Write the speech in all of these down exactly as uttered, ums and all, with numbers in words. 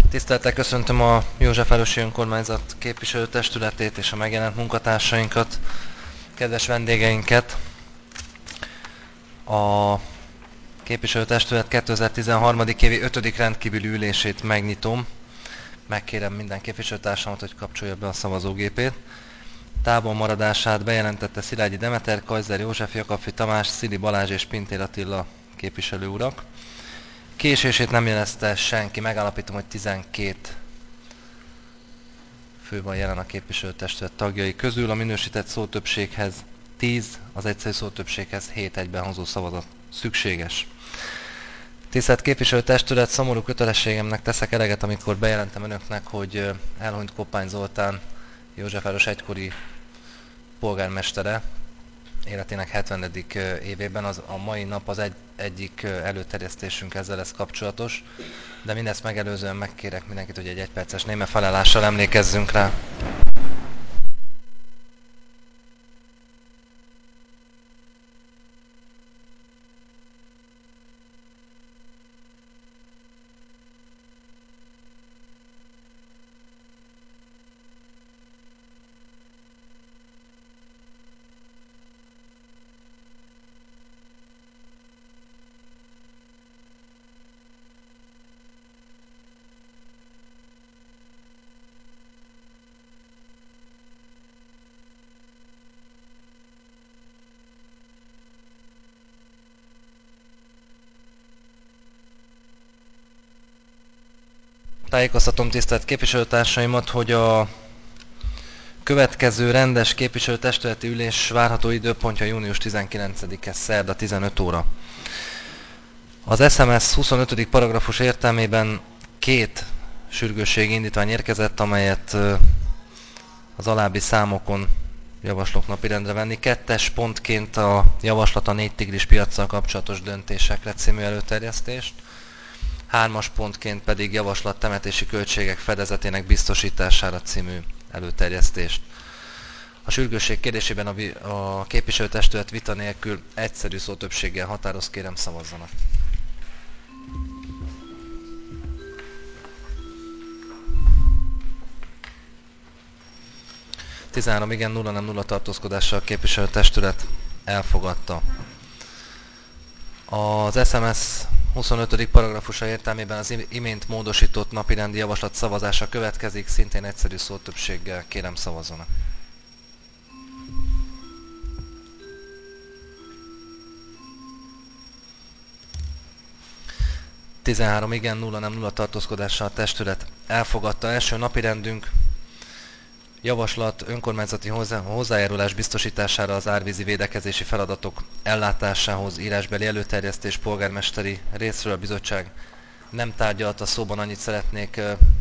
Tisztelettel köszöntöm a Józsefvárosi Önkormányzat képviselőtestületét és a megjelent munkatársainkat, kedves vendégeinket. A képviselőtestület kétezer-tizenhárom. évi ötödik rendkívüli ülését megnyitom. Megkérem minden képviselőtársamat, hogy kapcsolja be a szavazógépét. Távol maradását bejelentette Szilágyi Demeter, Kajzer József, Jakabfi Tamás, Szili Balázs és Pintér Attila képviselő urak. Késését nem jelezte senki, megállapítom, hogy tizenkét fő van jelen a képviselőtestület tagjai közül, a minősített szótöbbséghez tíz, az egyszerű szótöbbséghez hét egybenhozó szavazat szükséges. Tisztelt képviselőtestület, szomorú kötelességemnek teszek eleget, amikor bejelentem önöknek, hogy elhunyt Koppány Zoltán, Józsefváros egykori polgármestere, életének hetvenedik évében. Az, a mai nap az egy, egyik előterjesztésünk ezzel lesz kapcsolatos, de mindezt megelőzően megkérek mindenkit, hogy egy egyperces néme felállással emlékezzünk rá. Tájékoztatom tisztelt képviselőtársaimat, hogy a következő rendes képviselőtestületi ülés várható időpontja június tizenkilencedike szerda tizenöt óra. Az es em es huszonötödik paragrafus értelmében két sürgősségi indítvány érkezett, amelyet az alábbi számokon javaslok napirendre venni. Kettes pontként a javaslat a négy tigris piaccal kapcsolatos döntésekre című előterjesztést. Hármas pontként pedig javaslat temetési költségek fedezetének biztosítására című előterjesztést. A sürgősség kérdésében a, a képviselőtestület vita nélkül egyszerű szótöbbséggel határoz, kérem szavazzanak. tizenhárom igen, nulla nem, nulla tartózkodással a képviselőtestület elfogadta. Az es em es huszonötödik paragrafusa értelmében az imént módosított napirendi javaslat szavazása következik, szintén egyszerű szótöbbséggel, kérem szavazzanak. tizenhárom igen, nulla nem, nulla tartózkodással a testület elfogadta. Első napirendünk javaslat önkormányzati hozzá, hozzájárulás biztosítására az árvízi védekezési feladatok ellátásához írásbeli előterjesztés polgármesteri részről. A bizottság nem tárgyalta, szóban annyit szeretnék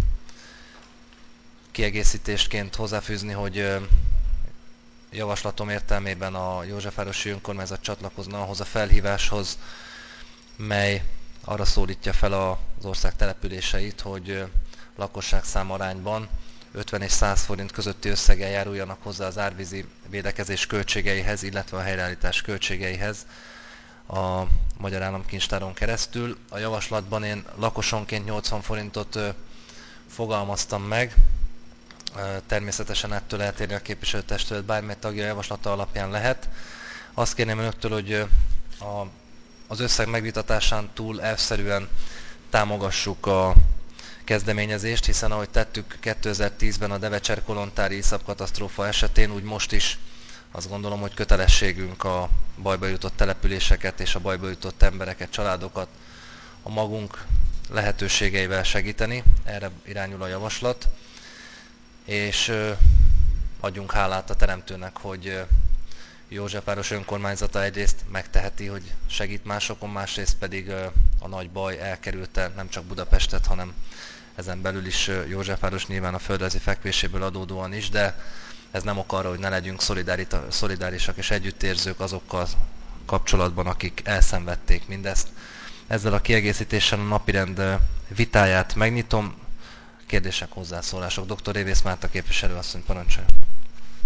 kiegészítésként hozzáfűzni, hogy javaslatom értelmében a Józsefvárosi Önkormányzat csatlakozna ahhoz a felhíváshoz, mely arra szólítja fel az ország településeit, hogy lakosságszám arányban ötven és száz forint közötti összeggel járuljanak hozzá az árvízi védekezés költségeihez, illetve a helyreállítás költségeihez a Magyar Államkincstáron keresztül. A javaslatban én lakosonként nyolcvan forintot fogalmaztam meg, természetesen ettől eltérni a képviselőtestület bármely tagja javaslata alapján lehet. Azt kérném önöktől, hogy a, az összeg megvitatásán túl elvszerűen támogassuk a kezdeményezést, hiszen ahogy tettük kétezer-tízben a Devecser-Kolontári iszapkatasztrófa esetén, úgy most is azt gondolom, hogy kötelességünk a bajba jutott településeket és a bajba jutott embereket, családokat a magunk lehetőségeivel segíteni. Erre irányul a javaslat. És adjunk hálát a Teremtőnek, hogy Józsefváros önkormányzata egyrészt megteheti, hogy segít másokon, másrészt pedig a nagy baj elkerülte nem csak Budapestet, hanem ezen belül is Józsefváros nyilván a földrajzi fekvéséből adódóan is, de ez nem ok arra, hogy ne legyünk szolidárisak és együttérzők azokkal kapcsolatban, akik elszenvedték mindezt. Ezzel a kiegészítéssel a napirend vitáját megnyitom. Kérdések, hozzászólások. doktor Révész Márta képviselő asszony, parancsolja.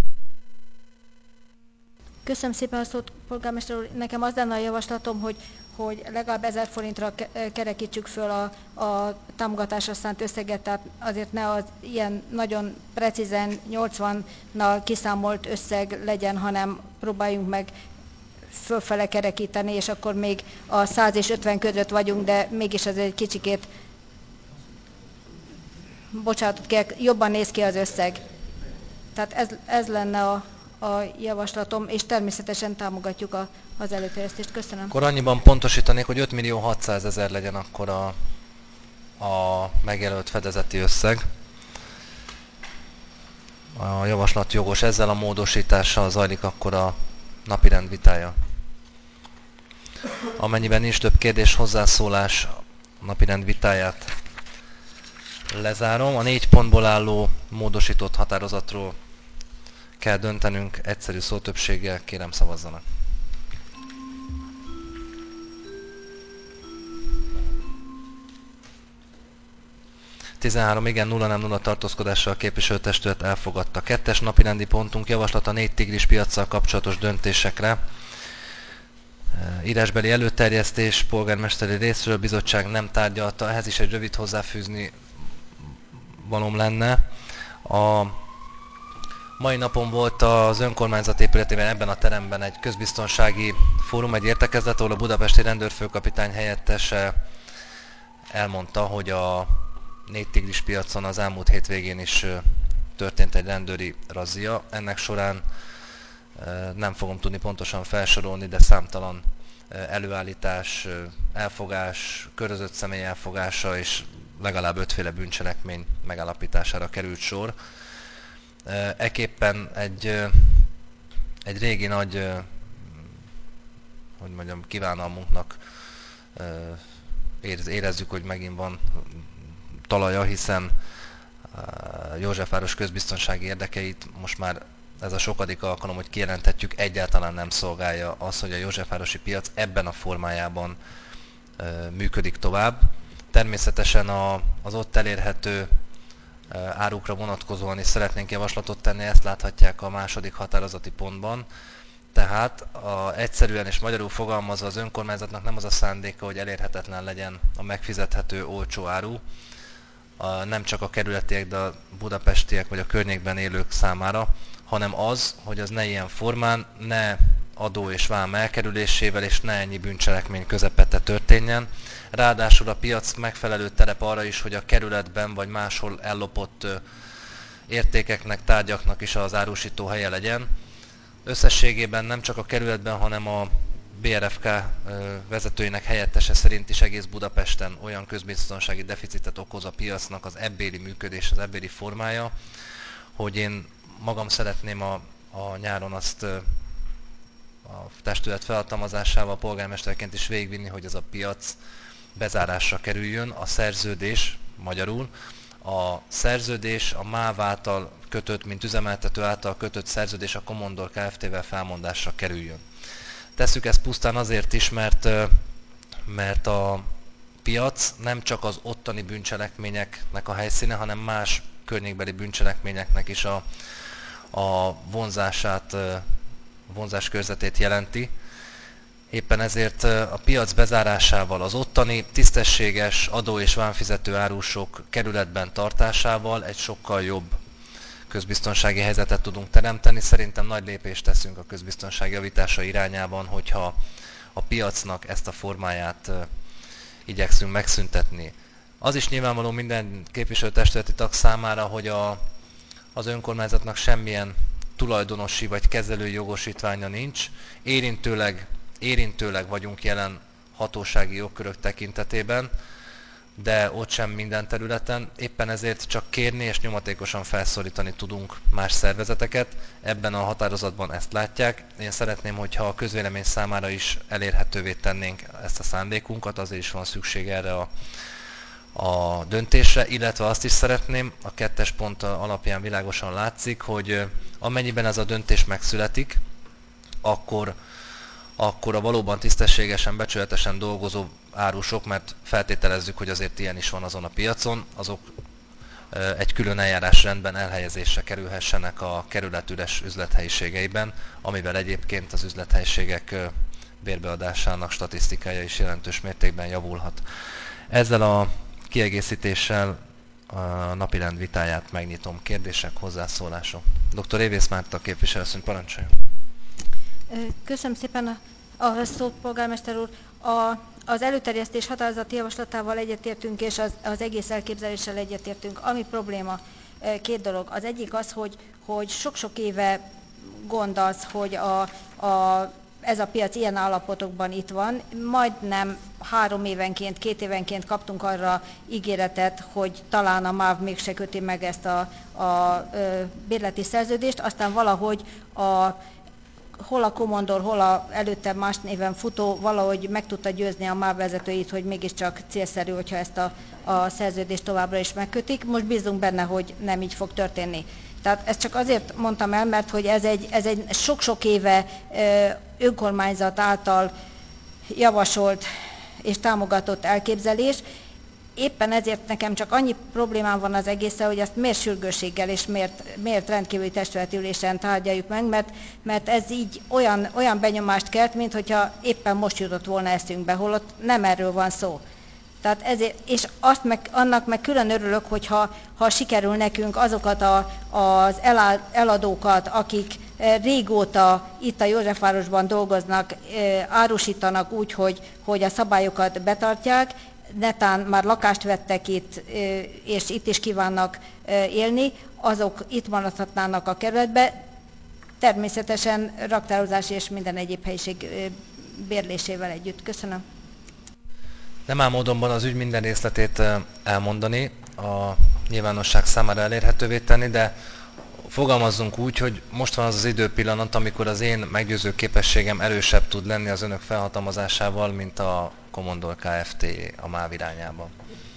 Köszönöm szépen a szót, polgármester úr. Nekem az lenne a javaslatom, hogy hogy legalább ezer forintra kerekítsük föl a, a támogatásra szánt összeget, tehát azért ne az ilyen nagyon precízen nyolcvannal kiszámolt összeg legyen, hanem próbáljunk meg fölfele kerekíteni, és akkor még a száz és ötven között vagyunk, de mégis ez egy kicsikét, bocsánatot kérek, jobban néz ki az összeg. Tehát ez, ez lenne a, a javaslatom, és természetesen támogatjuk a, az előterjesztést. Köszönöm. Akkor annyiban pontosítanék, hogy öt millió hatszázezer legyen akkor a, a megjelölt fedezeti összeg. A javaslat jogos, ezzel a módosítással zajlik akkor a napirend vitája. Amennyiben nincs több kérdés, hozzászólás, a napirend vitáját lezárom. A négy pontból álló módosított határozatról kell döntenünk, egyszerű szótöbbséggel, kérem szavazzanak. tizenhárom igen, nulla nem, nulla tartózkodással a képviselőtestület elfogadta. Kettes napirendi pontunk javaslat a négy tigris piaccal kapcsolatos döntésekre. Írásbeli előterjesztés, polgármesteri részről, bizottság nem tárgyalta, ehhez is egy rövid hozzáfűzni valóm lenne. A mai napon volt az önkormányzat épületében ebben a teremben egy közbiztonsági fórum, egy értekezlet, ahol a budapesti rendőrfőkapitány helyettese elmondta, hogy a négy tigris piacon az elmúlt hétvégén is történt egy rendőri razzia. Ennek során nem fogom tudni pontosan felsorolni, de számtalan előállítás, elfogás, körözött személy elfogása és legalább ötféle bűncselekmény megállapítására került sor. Ekképpen egy, egy régi nagy, hogy mondjam, kívánalmunknak érezzük, hogy megint van talaja, hiszen Józsefváros közbiztonsági érdekeit most már ez a sokadik alkalom, hogy kijelenthetjük, egyáltalán nem szolgálja az, hogy a józsefvárosi piac ebben a formájában működik tovább. Természetesen a, az ott elérhető árukra vonatkozóan is szeretnénk javaslatot tenni, ezt láthatják a második határozati pontban. Tehát a, egyszerűen és magyarul fogalmazva az önkormányzatnak nem az a szándéka, hogy elérhetetlen legyen a megfizethető olcsó áru, a, nem csak a kerületiek, de a budapestiek vagy a környékben élők számára, hanem az, hogy az ne ilyen formán, ne adó és vám elkerülésével és ne ennyi bűncselekmény közepette történjen. Ráadásul a piac megfelelő terep arra is, hogy a kerületben vagy máshol ellopott értékeknek, tárgyaknak is az árusító helye legyen. Összességében nem csak a kerületben, hanem a bé er ef ká vezetőinek helyettese szerint is egész Budapesten olyan közbiztonsági deficitet okoz a piacnak az ebbéli működés, az ebbéli formája, hogy én magam szeretném a, a nyáron azt a testület felhatalmazásával polgármesterként is végigvinni, hogy ez a piac bezárásra kerüljön. A szerződés, magyarul, a szerződés a MÁV által kötött, mint üzemeltető által kötött szerződés a Commodore Kft-vel felmondásra kerüljön. Tesszük ezt pusztán azért is, mert, mert a piac nem csak az ottani bűncselekményeknek a helyszíne, hanem más környékbeli bűncselekményeknek is a, a vonzását, vonzás körzetét jelenti. Éppen ezért a piac bezárásával, az ottani tisztességes adó- és vámfizető árusok kerületben tartásával egy sokkal jobb közbiztonsági helyzetet tudunk teremteni. Szerintem nagy lépést teszünk a közbiztonság javítása irányában, hogyha a piacnak ezt a formáját igyekszünk megszüntetni. Az is nyilvánvaló minden képviselőtestületi tag számára, hogy a, az önkormányzatnak semmilyen tulajdonosi vagy kezelői jogosítványa nincs. Érintőleg, érintőleg vagyunk jelen hatósági jogkörök tekintetében, de ott sem minden területen. Éppen ezért csak kérni és nyomatékosan felszólítani tudunk más szervezeteket. Ebben a határozatban ezt látják. Én szeretném, hogyha a közvélemény számára is elérhetővé tennénk ezt a szándékunkat, azért is van szükség erre a, a döntésre, illetve azt is szeretném, a kettes pont alapján világosan látszik, hogy amennyiben ez a döntés megszületik, akkor akkor a valóban tisztességesen, becsületesen dolgozó árusok, mert feltételezzük, hogy azért ilyen is van azon a piacon, azok egy külön eljárásrendben elhelyezésre kerülhessenek a kerület üres üzlethelyiségeiben, amivel egyébként az üzlethelyiségek bérbeadásának statisztikája is jelentős mértékben javulhat. Ezzel a kiegészítéssel a napirend vitáját megnyitom. Kérdések, hozzászólások. doktor Évész Márta képviselőasszony, parancsoljon. Köszönöm szépen a, a szót, polgármester úr. A, az előterjesztés határozati javaslatával egyetértünk, és az, az egész elképzeléssel egyetértünk. Ami probléma, két dolog. Az egyik az, hogy, hogy sok-sok éve gond az, hogy a, a, ez a piac ilyen állapotokban itt van. Majdnem három évenként, két évenként kaptunk arra ígéretet, hogy talán a MÁV mégse köti meg ezt a, a, a bérleti szerződést, aztán valahogy a hol a Commodore, hol a előtte más néven futó valahogy meg tudta győzni a MÁV vezetőit, hogy mégiscsak célszerű, hogyha ezt a, a szerződést továbbra is megkötik. Most bízunk benne, hogy nem így fog történni. Tehát ezt csak azért mondtam el, mert hogy ez egy, ez egy sok-sok éve önkormányzat által javasolt és támogatott elképzelés. Éppen ezért nekem csak annyi problémám van az egészen, hogy ezt miért sürgősséggel és miért, miért rendkívüli testületi ülésen tárgyaljuk meg, mert, mert ez így olyan, olyan benyomást kelt, mint hogyha éppen most jutott volna eszünkbe, holott nem erről van szó. Tehát ezért, és azt meg, annak meg külön örülök, hogyha ha sikerül nekünk azokat a, az eladókat, akik régóta itt a Józsefvárosban dolgoznak, árusítanak úgy, hogy, hogy a szabályokat betartják, netán már lakást vettek itt, és itt is kívánnak élni, azok itt maradhatnának a kerületbe, természetesen raktározás és minden egyéb helyiség bérlésével együtt. Köszönöm. Nem áll módonban az ügy minden részletét elmondani, a nyilvánosság számára elérhetővé tenni, de fogalmazzunk úgy, hogy most van az az időpillanat, amikor az én meggyőző képességem erősebb tud lenni az önök felhatalmazásával, mint a Commodore Kft. A MÁV irányában.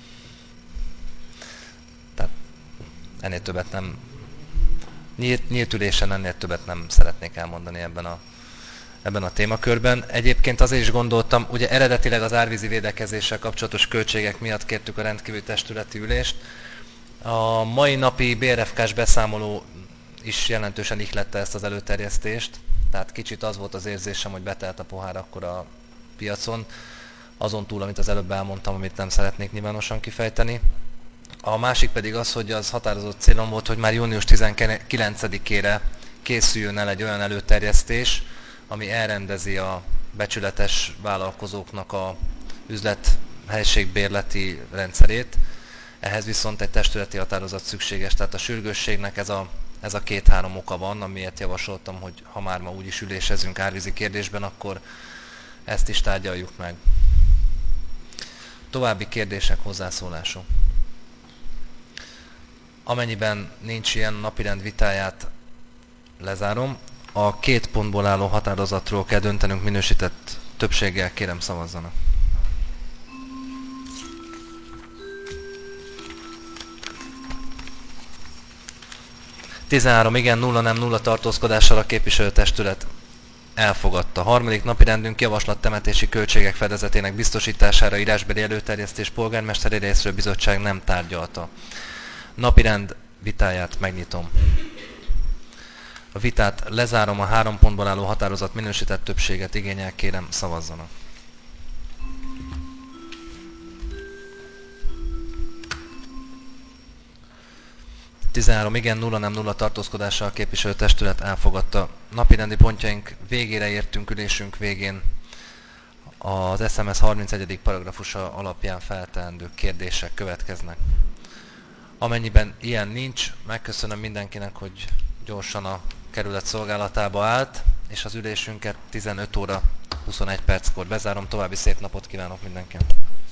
Tehát ennél többet nem, nyílt, nyílt ülésen ennél többet nem szeretnék elmondani ebben a, ebben a témakörben. Egyébként azért is gondoltam, ugye eredetileg az árvízi védekezéssel kapcsolatos költségek miatt kértük a rendkívüli testületi ülést. A mai napi bé er ef ká-s beszámoló is jelentősen ihlette ezt az előterjesztést, tehát kicsit az volt az érzésem, hogy betelt a pohár akkor a piacon, azon túl, amit az előbb elmondtam, amit nem szeretnék nyilvánosan kifejteni. A másik pedig az, hogy az határozott célom volt, hogy már június tizenkilencedikére készüljön el egy olyan előterjesztés, ami elrendezi a becsületes vállalkozóknak a üzlethelyiségbérleti rendszerét. Ehhez viszont egy testületi határozat szükséges, tehát a sürgősségnek ez a, ez a két-három oka van, amiért javasoltam, hogy ha már ma úgyis ülésezünk árvízi kérdésben, akkor ezt is tárgyaljuk meg. További kérdések, hozzászólások. Amennyiben nincs ilyen, napirend vitáját lezárom. A két pontból álló határozatról kell döntenünk minősített többséggel, kérem szavazzanak. tizenhárom igen, nulla nem, nulla tartózkodással a képviselőtestület elfogadta. Harmadik napi rendünk javaslat temetési költségek fedezetének biztosítására írásbeli előterjesztés polgármesteri részről bizottság nem tárgyalta. Napirend vitáját megnyitom. A vitát lezárom, a három pontból álló határozat minősített többséget igényel, kérem szavazzanak. tizenhárom igen, nulla nem, nulla tartózkodással a képviselőtestület elfogadta. Napirendi pontjaink végére értünk, ülésünk végén. Az es em es harmincegyedik paragrafusa alapján felteendő kérdések következnek. Amennyiben ilyen nincs, megköszönöm mindenkinek, hogy gyorsan a kerület szolgálatába állt, és az ülésünket tizenöt óra huszonegy perckor bezárom. További szép napot kívánok mindenkinek!